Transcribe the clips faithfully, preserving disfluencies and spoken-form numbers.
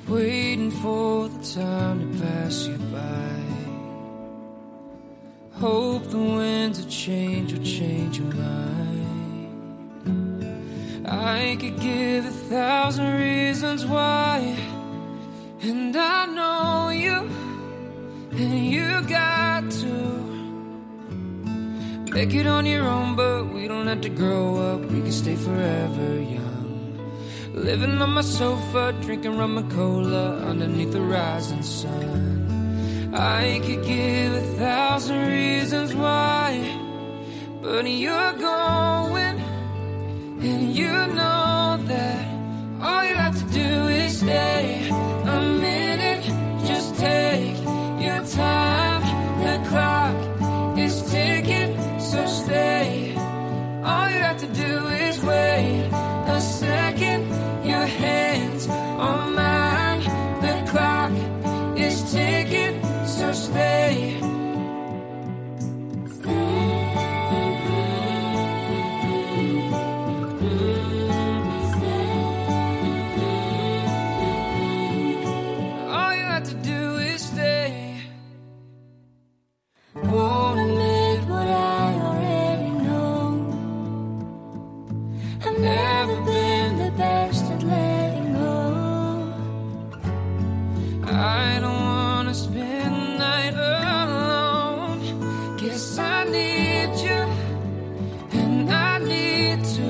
waiting for the time to pass you by. Hope the winds of change will change your mind. I could give a thousand reasons why, and I know you, and you got to make it on your own, but we don't have to grow up, we can stay forever young. Living on my sofa, drinking rum and cola underneath the rising sun. I could give a thousand reasons why, but you're going, and you know that all you have to do is stay a minute. Just take your time, the clock is ticking, so stay. All you have to do is wait a second. Your hands on mine, the clock is ticking, so stay. All you have to do is stay. Won't admit what I already know. I've never been the best at letting go. I don't wanna spend the night alone. Guess I need you, and I need to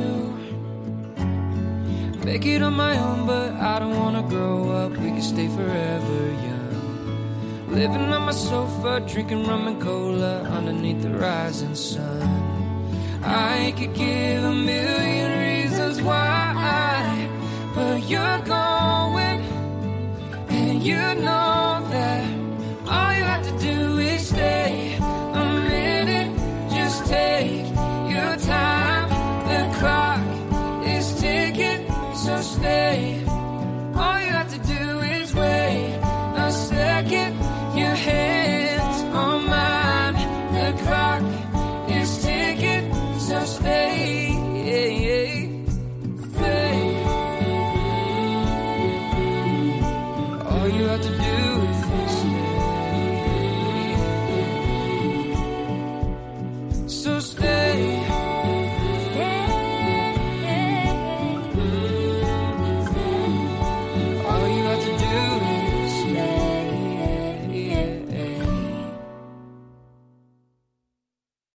make it on my own, but I don't wanna grow up, we can stay forever young. Living on my sofa, drinking rum and cola underneath the rising sun. I could give a million reasons why, but you're going, and you know that all you have to do is stay a minute. Just take your time, the clock is ticking, so stay. All you have to do is wait a second. Your hands on mine, the clock is ticking, so stay. All you have to do is stay. So stay.